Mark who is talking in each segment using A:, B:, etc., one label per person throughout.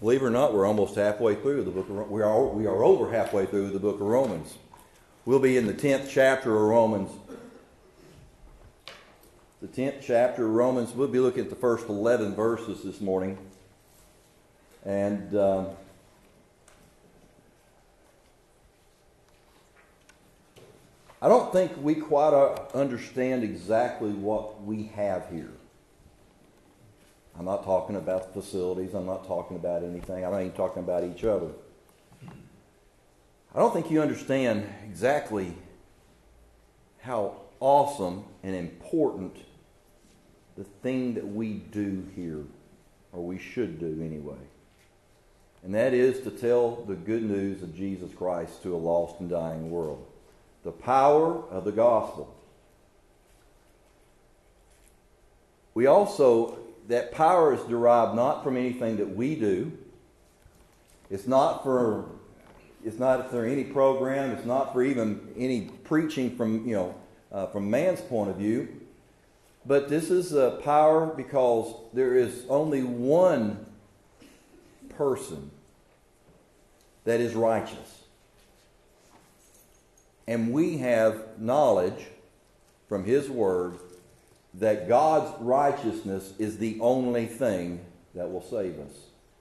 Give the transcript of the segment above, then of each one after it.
A: Believe it or not, we're almost halfway through the book of we are over halfway through the book of Romans. We'll be in the 10th chapter of Romans. The 10th chapter of Romans. We'll be looking at the first 11 verses this morning. And I don't think we quite understand exactly what we have here. I'm not talking about the facilities. I'm not talking about anything. I'm not even talking about each other. I don't think you understand exactly how awesome and important the thing that we do here, or we should do anyway. And that is to tell the good news of Jesus Christ to a lost and dying world. The power of the gospel. We also, that power is derived not from anything that we do. It's not for any program. It's not for even any preaching from man's point of view. But this is a power because there is only one person that is righteous. And we have knowledge from His Word that God's righteousness is the only thing that will save us.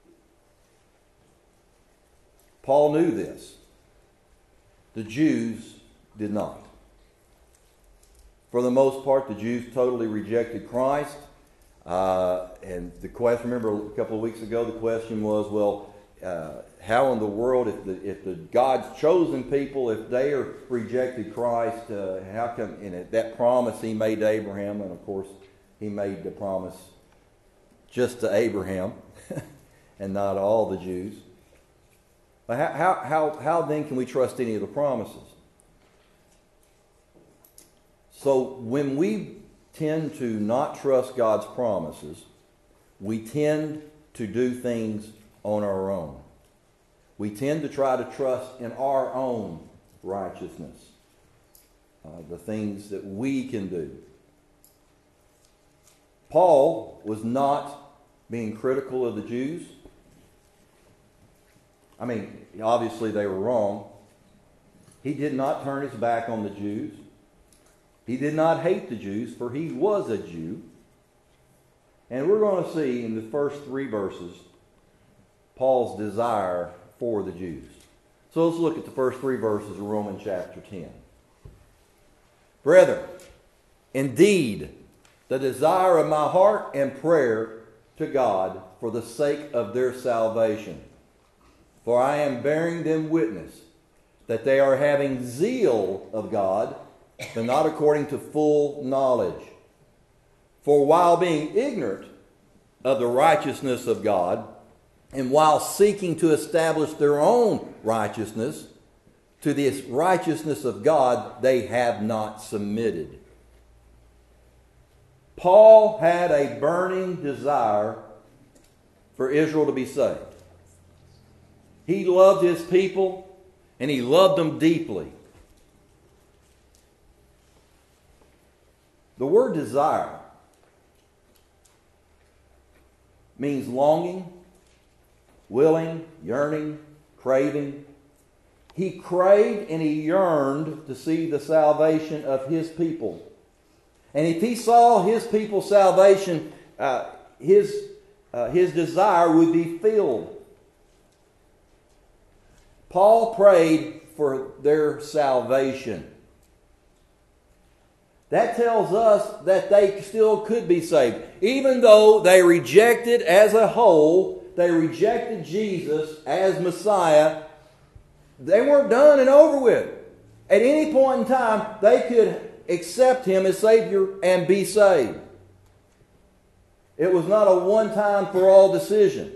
A: Paul knew this. The Jews did not. For the most part, the Jews totally rejected Christ. And the question, remember a couple of weeks ago, the question was, well, how in the world, if the God's chosen people, if they are rejected Christ, how come? And that promise He made to Abraham, and of course He made the promise just to Abraham, and not all the Jews. But how then can we trust any of the promises? So when we tend to not trust God's promises, we tend to do things on our own. We tend to try to trust in our own righteousness, the things that we can do. Paul was not being critical of the Jews. I mean, obviously they were wrong. He did not turn his back on the Jews. He did not hate the Jews, for he was a Jew. And we're going to see in the first 3 verses Paul's desire for the Jews. So let's look at the first 3 verses of Romans chapter 10. Brethren, indeed, the desire of my heart and prayer to God for the sake of their salvation. For I am bearing them witness that they are having zeal of God, but not according to full knowledge. For while being ignorant of the righteousness of God, and while seeking to establish their own righteousness, to this righteousness of God they have not submitted. Paul had a burning desire for Israel to be saved. He loved his people, and he loved them deeply. The word desire means longing, willing, yearning, craving. He craved and he yearned to see the salvation of his people. And if he saw his people's salvation, his desire would be filled. Paul prayed for their salvation. That tells us that they still could be saved. Even though they rejected as a whole, they rejected Jesus as Messiah, they weren't done and over with. At any point in time, they could accept Him as Savior and be saved. It was not a one-time for all decision.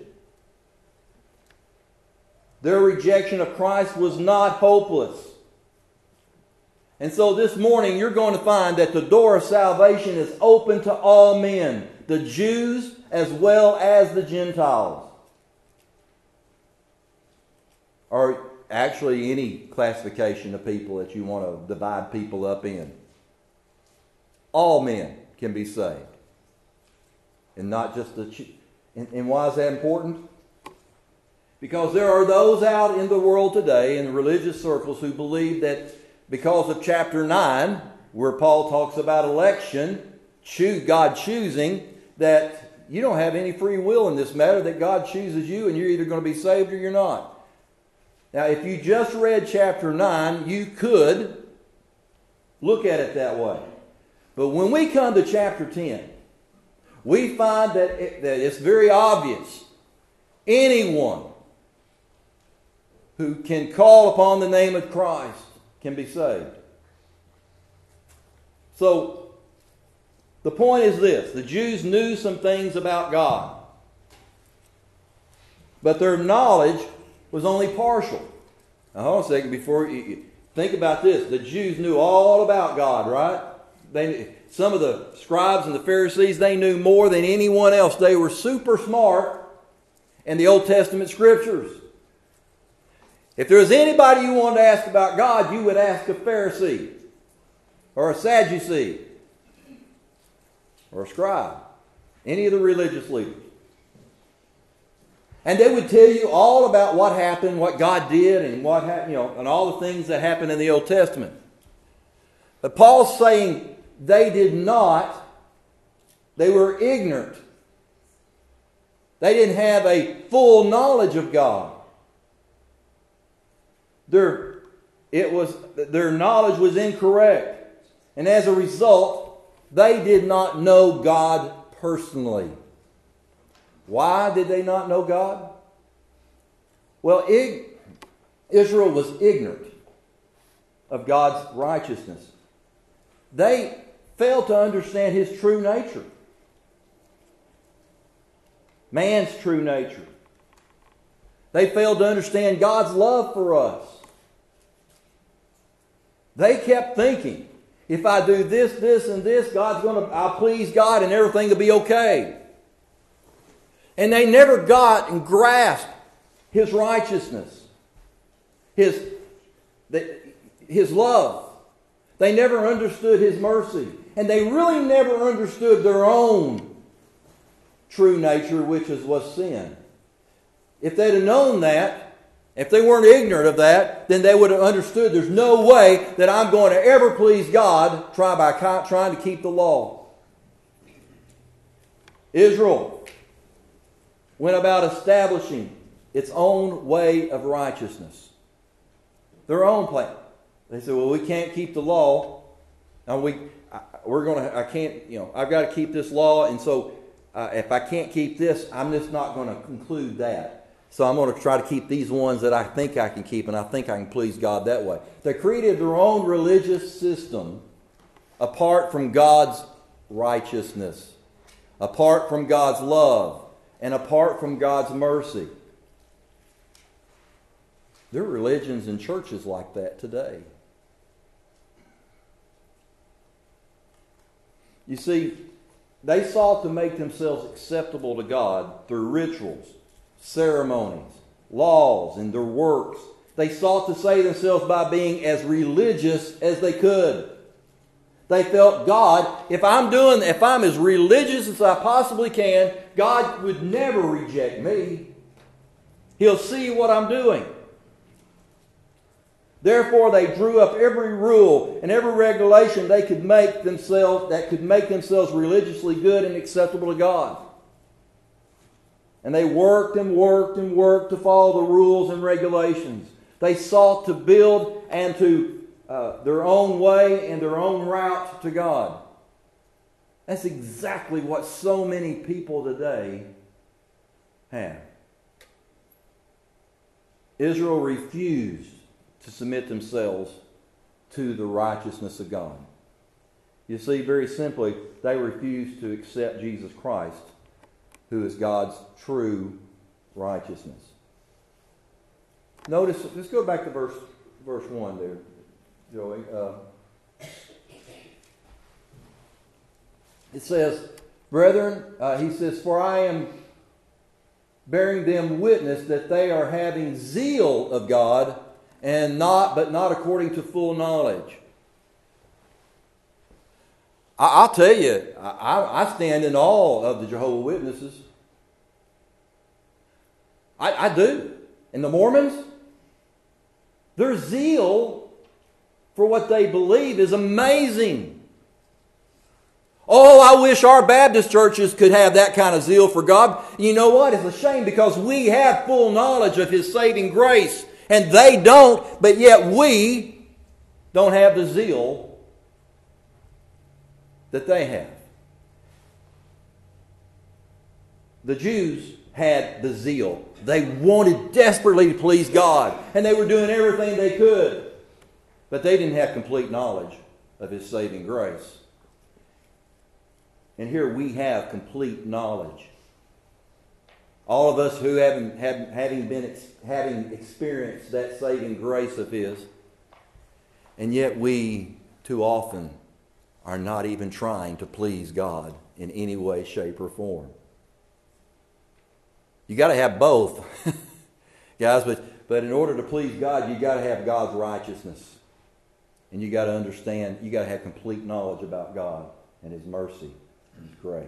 A: Their rejection of Christ was not hopeless. And so this morning you're going to find that the door of salvation is open to all men, the Jews as well as the Gentiles. Or actually any classification of people that you want to divide people up in. All men can be saved. And not just the... And why is that important? Because there are those out in the world today, in the religious circles, who believe that because of chapter 9, where Paul talks about election, God choosing, that you don't have any free will in this matter, that God chooses you and you're either going to be saved or you're not. Now, if you just read chapter 9, you could look at it that way. But when we come to chapter 10, we find that it's very obvious. Anyone who can call upon the name of Christ can be saved. So, the point is this. The Jews knew some things about God. But their knowledge was only partial. Now, hold on a second before you think about this. The Jews knew all about God, right? Some of the scribes and the Pharisees, they knew more than anyone else. They were super smart in the Old Testament scriptures. If there was anybody you wanted to ask about God, you would ask a Pharisee or a Sadducee or a scribe, any of the religious leaders. And they would tell you all about what happened, what God did, and what happened, and all the things that happened in the Old Testament. But Paul's saying they did not. They were ignorant. They didn't have a full knowledge of God. Their knowledge was incorrect. And as a result, they did not know God personally. Why did they not know God? Well, Israel was ignorant of God's righteousness. They failed to understand His true nature. Man's true nature. They failed to understand God's love for us. They kept thinking, if I do this, this, and this, I'll please God and everything will be okay. And they never got and grasped His righteousness, His love. They never understood His mercy. And they really never understood their own true nature, which was sin. If they'd have known that, if they weren't ignorant of that, then they would have understood there's no way that I'm going to ever please God by trying to keep the law. Israel went about establishing its own way of righteousness. Their own plan. They said, well, we can't keep the law. I've got to keep this law, and so if I can't keep this, I'm just not going to conclude that. So I'm going to try to keep these ones that I think I can keep, and I think I can please God that way. They created their own religious system apart from God's righteousness, apart from God's love, and apart from God's mercy. There are religions and churches like that today. You see, they sought to make themselves acceptable to God through rituals, ceremonies, laws, and their works. They sought to save themselves by being as religious as they could. They felt God, if I'm as religious as I possibly can, God would never reject me. He'll see what I'm doing. Therefore, they drew up every rule and every regulation that could make themselves religiously good and acceptable to God. And they worked and worked and worked to follow the rules and regulations. They sought to build and to their own way and their own route to God. That's exactly what so many people today have. Israel refused to submit themselves to the righteousness of God. You see, very simply, they refused to accept Jesus Christ, who is God's true righteousness. Notice, let's go back to verse 1 there, Joey. It says, brethren, he says, for I am bearing them witness that they are having zeal of God, but not according to full knowledge. I'll tell you, I stand in awe of the Jehovah's Witnesses. I do. And the Mormons, their zeal for what they believe is amazing. Oh, I wish our Baptist churches could have that kind of zeal for God. You know what? It's a shame because we have full knowledge of His saving grace. And they don't, but yet we don't have the zeal that they have. The Jews had the zeal. They wanted desperately to please God. And they were doing everything they could. But they didn't have complete knowledge of His saving grace. And here we have complete knowledge. All of us who having experienced that saving grace of His, and yet we too often are not even trying to please God in any way, shape, or form. You got to have both, guys. But in order to please God, you got to have God's righteousness, and you got to understand. You got to have complete knowledge about God and His mercy. His grace.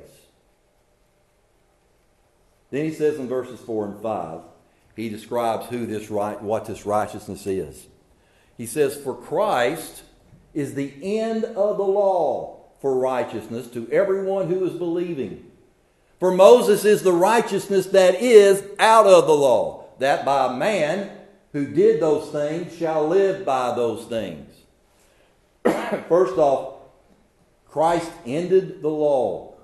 A: Then he says in verses 4 and 5, he describes what this righteousness is. He says, "For Christ is the end of the law for righteousness to everyone who is believing. For Moses is the righteousness that is out of the law, that by man who did those things shall live by those things." First off, Christ ended the law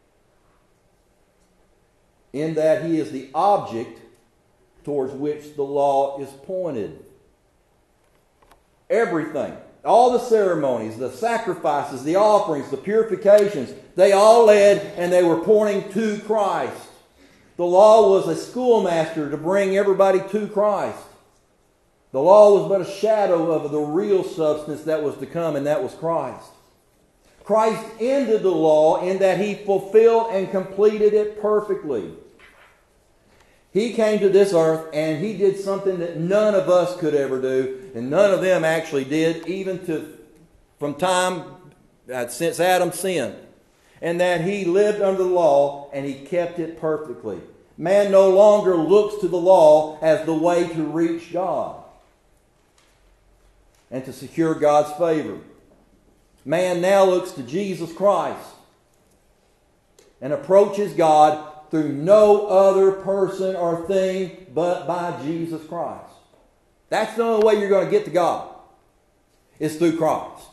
A: in that He is the object towards which the law is pointed. Everything, all the ceremonies, the sacrifices, the offerings, the purifications, they all led and they were pointing to Christ. The law was a schoolmaster to bring everybody to Christ. The law was but a shadow of the real substance that was to come, and that was Christ. Christ ended the law in that He fulfilled and completed it perfectly. He came to this earth and He did something that none of us could ever do, and none of them actually did, even from time since Adam sinned. And that He lived under the law and He kept it perfectly. Man no longer looks to the law as the way to reach God and to secure God's favor. Man now looks to Jesus Christ and approaches God through no other person or thing but by Jesus Christ. That's the only way you're going to get to God, is through Christ.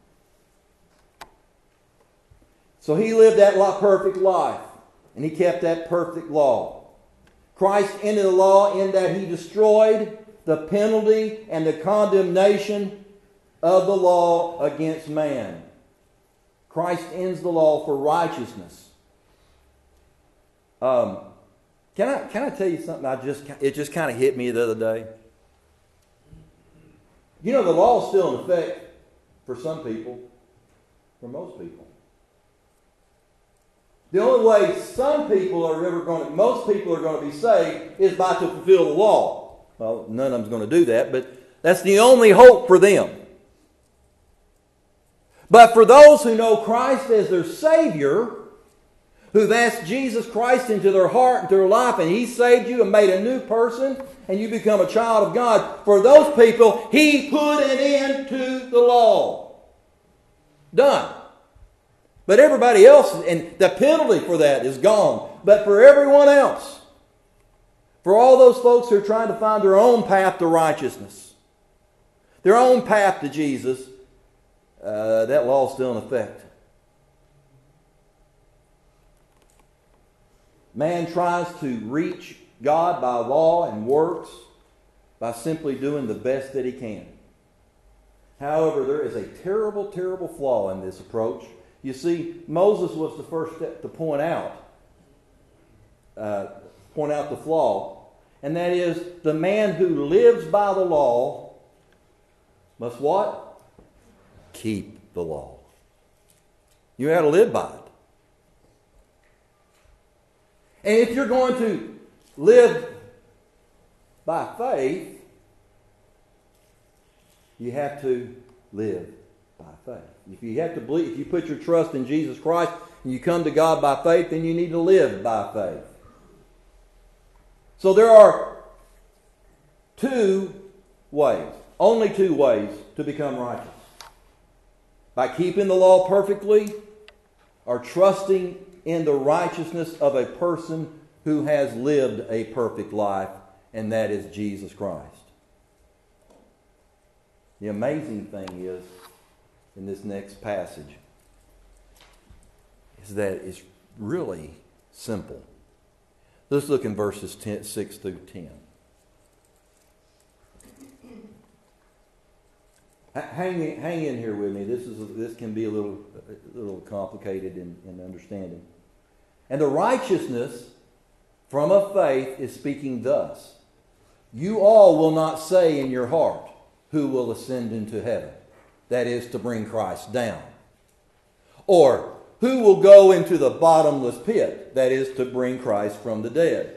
A: So He lived that perfect life, and He kept that perfect law. Christ ended the law in that He destroyed the penalty and the condemnation of the law against man. Christ ends the law for righteousness. Can I tell you something? It just kind of hit me the other day. You know, the law is still in effect for some people, for most people. The only way most people are going to be saved is by to fulfill the law. Well, none of them's going to do that, but that's the only hope for them. But for those who know Christ as their Savior, who've asked Jesus Christ into their heart, into their life, and He saved you and made a new person, and you become a child of God, for those people, He put an end to the law. Done. But everybody else, and the penalty for that is gone. But for everyone else, for all those folks who are trying to find their own path to righteousness, their own path to Jesus, that law is still in effect. Man tries to reach God by law and works by simply doing the best that he can. However, there is a terrible, terrible flaw in this approach. You see, Moses was the first step to point out the flaw, and that is the man who lives by the law must what? Keep the law. You have to live by it. And if you're going to live by faith, you have to live by faith. If you put your trust in Jesus Christ and you come to God by faith, then you need to live by faith. So there are two ways, only two ways to become righteous. By keeping the law perfectly or trusting in the righteousness of a person who has lived a perfect life, and that is Jesus Christ. The amazing thing is, in this next passage, is that it's really simple. Let's look in verses 6 through 10. Hang in here with me. This can be a little complicated in understanding. And the righteousness from a faith is speaking thus: you all will not say in your heart, who will ascend into heaven? That is, to bring Christ down. Or, who will go into the bottomless pit? That is, to bring Christ from the dead.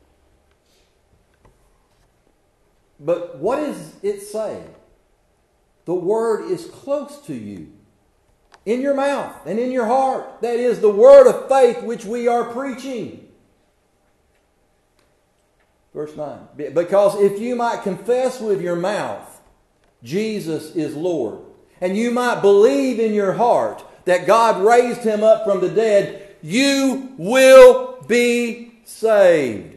A: But what is it saying? The word is close to you, in your mouth and in your heart. That is the word of faith which we are preaching. Verse 9. Because if you might confess with your mouth Jesus is Lord, and you might believe in your heart that God raised him up from the dead, you will be saved.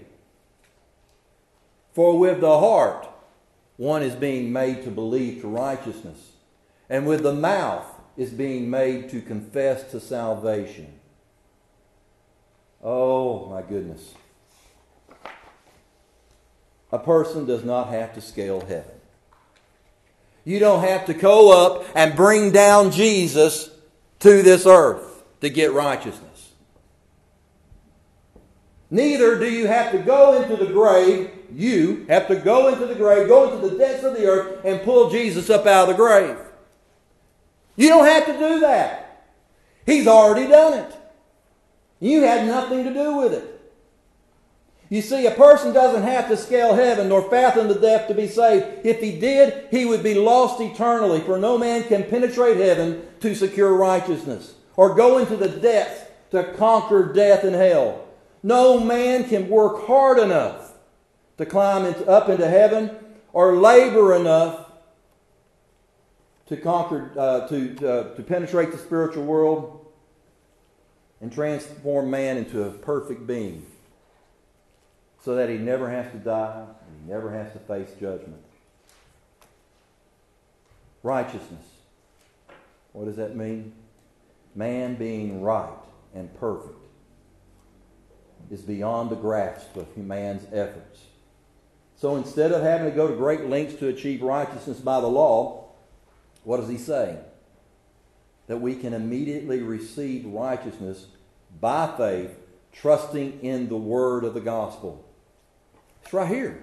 A: For with the heart one is being made to believe to righteousness, and with the mouth is being made to confess to salvation. Oh my goodness. A person does not have to scale heaven. You don't have to go up and bring down Jesus to this earth to get righteousness. Neither do you have to go into the grave. You have to go into the grave, go into the depths of the earth, and pull Jesus up out of the grave. You don't have to do that. He's already done it. You had nothing to do with it. You see, a person doesn't have to scale heaven nor fathom the depth to be saved. If he did, he would be lost eternally, for no man can penetrate heaven to secure righteousness, or go into the depths to conquer death and hell. No man can work hard enough to climb up into heaven, or labor enough to conquer, to penetrate the spiritual world and transform man into a perfect being, so that he never has to die and he never has to face judgment. Righteousness. What does that mean? Man being right and perfect is beyond the grasp of man's efforts. So instead of having to go to great lengths to achieve righteousness by the law, what does he say? That we can immediately receive righteousness by faith, trusting in the word of the gospel. It's right here.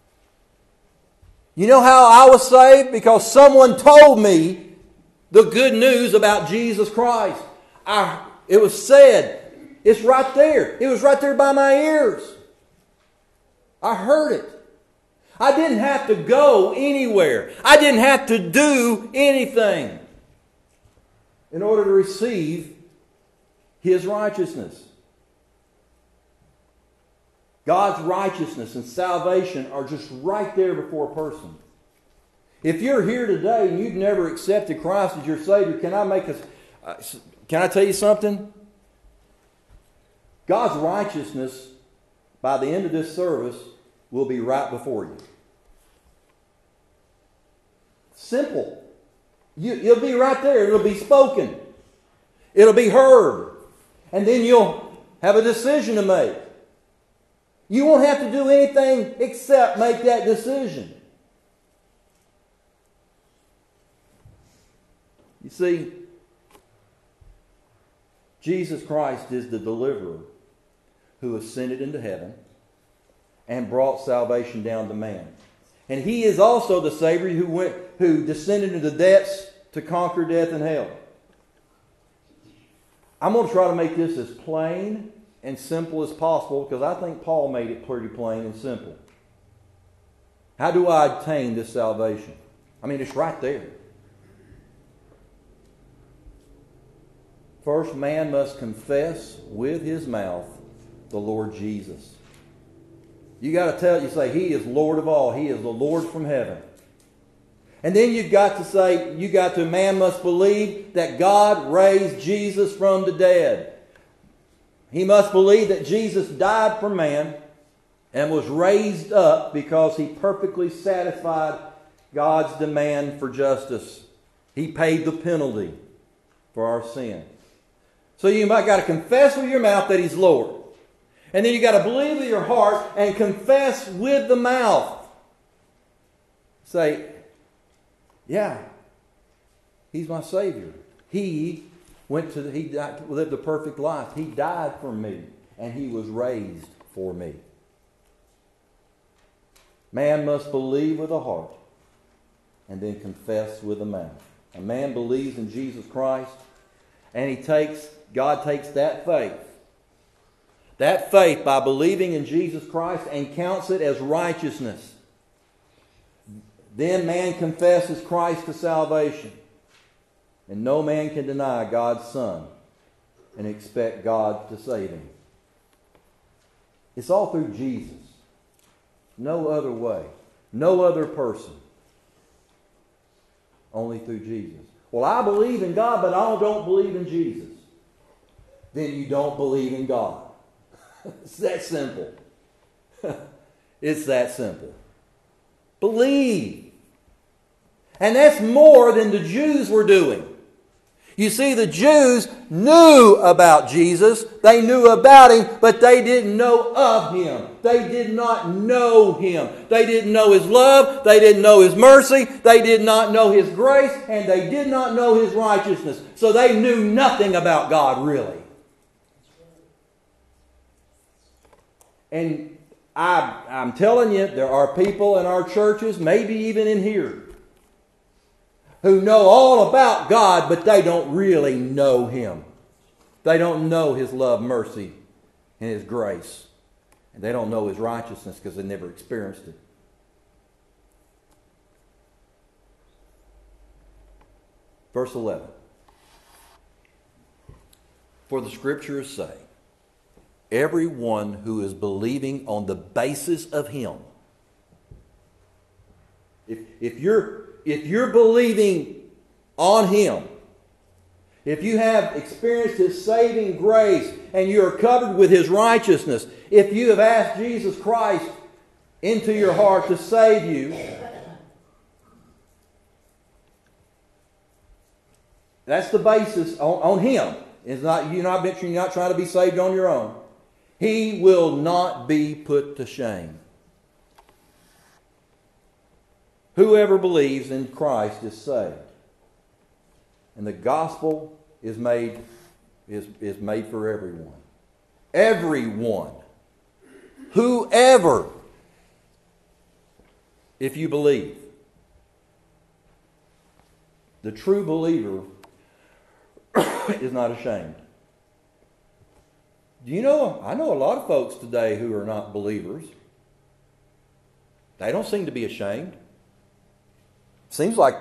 A: You know how I was saved? Because someone told me the good news about Jesus Christ. It was said. It's right there. It was right there by my ears. I heard it. I didn't have to go anywhere. I didn't have to do anything in order to receive His righteousness. God's righteousness and salvation are just right there before a person. If you're here today and you've never accepted Christ as your Savior, can I tell you something? God's righteousness, by the end of this service, will be right before you. Simple. You'll be right there. It'll be spoken. It'll be heard. And then you'll have a decision to make. You won't have to do anything except make that decision. You see, Jesus Christ is the deliverer who ascended into heaven and brought salvation down to man. And He is also the Savior who descended into the depths to conquer death and hell. I'm going to try to make this as plain and simple as possible, because I think Paul made it pretty plain and simple. How do I obtain this salvation? I mean, it's right there. First, man must confess with his mouth the Lord Jesus. You got to you say, He is Lord of all. He is the Lord from heaven. And then you've got to say, man must believe that God raised Jesus from the dead. He must believe that Jesus died for man and was raised up because He perfectly satisfied God's demand for justice. He paid the penalty for our sin. So you might got to confess with your mouth that He's Lord. And then you got to believe with your heart and confess with the mouth. Say, yeah, He's my Savior. He lived a perfect life. He died for me, and He was raised for me. Man must believe with the heart and then confess with the mouth. A man believes in Jesus Christ, and God takes that faith by believing in Jesus Christ, and counts it as righteousness. Then man confesses Christ to salvation. And no man can deny God's Son and expect God to save him. It's all through Jesus. No other way. No other person. Only through Jesus. Well, I believe in God, but I don't believe in Jesus. Then you don't believe in God. It's that simple. It's that simple. Believe. And that's more than the Jews were doing. You see, the Jews knew about Jesus. They knew about Him, but they didn't know of Him. They did not know Him. They didn't know His love. They didn't know His mercy. They did not know His grace. And they did not know His righteousness. So they knew nothing about God, really. And I'm telling you, there are people in our churches, maybe even in here, who know all about God, but they don't really know Him. They don't know His love, mercy, and His grace. And they don't know His righteousness because they never experienced it. Verse 11. For the Scriptures say, everyone who is believing on the basis of Him. If you're believing on Him, if you have experienced His saving grace and you are covered with His righteousness, if you have asked Jesus Christ into your heart to save you, that's the basis on Him. You're not trying to be saved on your own. He will not be put to shame. Whoever believes in Christ is saved. And the gospel is made for everyone. Everyone. Whoever. If you believe. The true believer is not ashamed. Do you know, I know a lot of folks today who are not believers. They don't seem to be ashamed. Seems like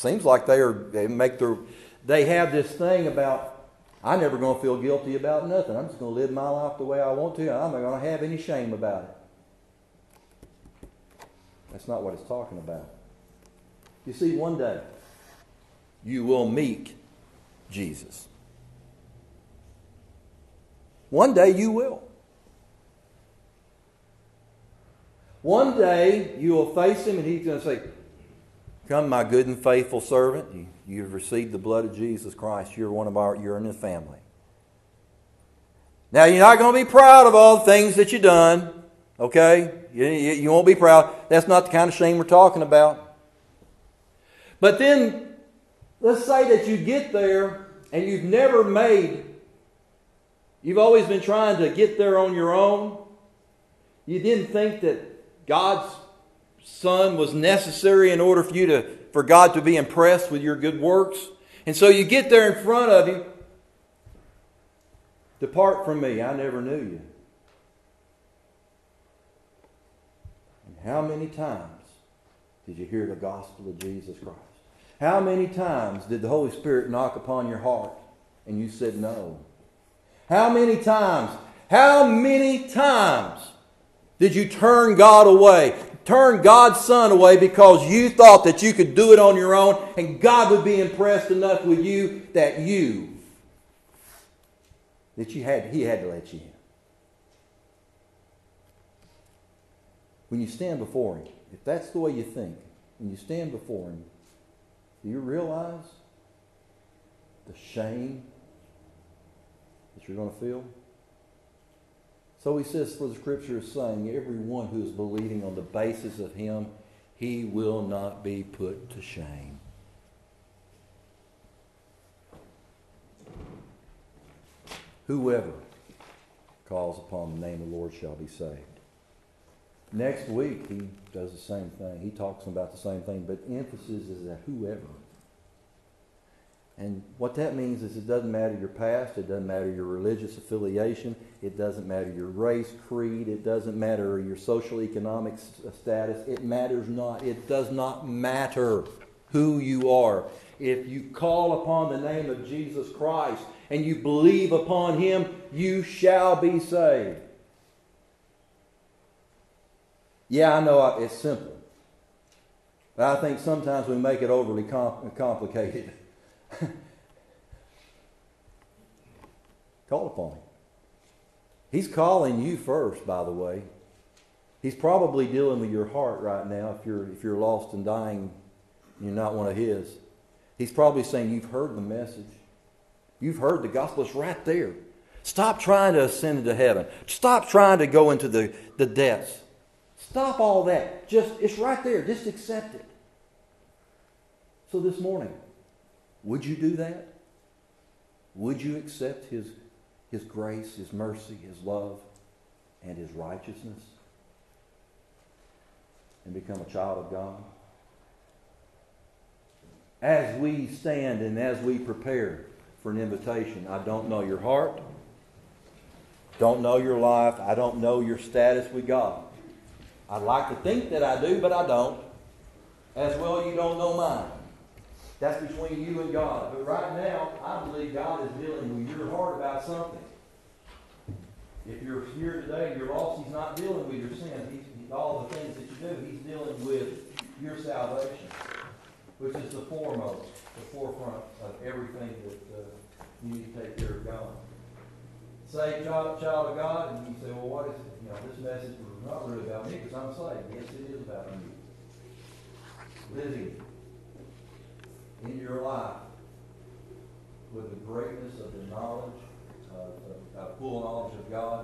A: they have this thing about, I'm never going to feel guilty about nothing. I'm just going to live my life the way I want to, and I'm not going to have any shame about it. That's not what it's talking about. You see, one day you will meet Jesus. One day you will. One day you will face Him and He's going to say, come, my good and faithful servant. You've received the blood of Jesus Christ. You're in His family. Now, you're not going to be proud of all the things that you've done. Okay? You won't be proud. That's not the kind of shame we're talking about. But then, let's say that you get there and you've always been trying to get there on your own. You didn't think that God's Son was necessary in order for God to be impressed with your good works. And so you get there in front of Him. Depart from me, I never knew you. And how many times did you hear the gospel of Jesus Christ? How many times did the Holy Spirit knock upon your heart and you said no? How many times Did you turn God away? Turn God's Son away because you thought that you could do it on your own and God would be impressed enough with you that He had to let you in. When you stand before Him, if that's the way you think, when you stand before Him, do you realize the shame that you're going to feel? So He says, for the Scripture is saying, everyone who is believing on the basis of Him, he will not be put to shame. Whoever calls upon the name of the Lord shall be saved. Next week, he does the same thing. He talks about the same thing, but emphasis is that whoever. And what that means is it doesn't matter your past, it doesn't matter your religious affiliation, it doesn't matter your race, creed, it doesn't matter your social economic status, it matters not. It does not matter who you are. If you call upon the name of Jesus Christ and you believe upon Him, you shall be saved. Yeah, I know it's simple. But I think sometimes we make it overly complicated. Call upon Him. He's calling you first, by the way. He's probably dealing with your heart right now if you're lost and dying and you're not one of His. He's probably saying, you've heard the message. You've heard the gospel. It's right there. Stop trying to ascend into heaven. Stop trying to go into the depths. Stop all that. It's right there. Just accept it. So this morning, would you do that? Would you accept His grace, His mercy, His love, and His righteousness? And become a child of God? As we stand and as we prepare for an invitation, I don't know your heart, don't know your life, I don't know your status with God. I'd like to think that I do, but I don't. As well, you don't know mine. That's between you and God. But right now, I believe God is dealing with your heart about something. If you're here today and you're lost, He's not dealing with your sins. All the things that you do, He's dealing with your salvation, which is the foremost, the forefront of everything that you need to take care of God. Say, child of God, and you say, well, what is it? This message is not really about me because I'm saved. Yes, it is about you. Living in your life with the greatness of the knowledge, of full knowledge of God,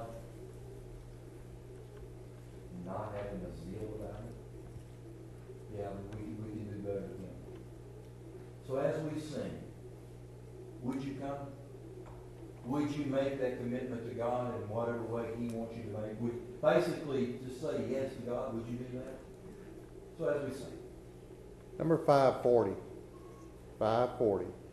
A: and not having a zeal about it. Yeah, we can do better than Him. So as we sing, would you come? Would you make that commitment to God in whatever way He wants you to make? Basically, just say yes to God. Would you do that? So as we sing.
B: Number 540. 540.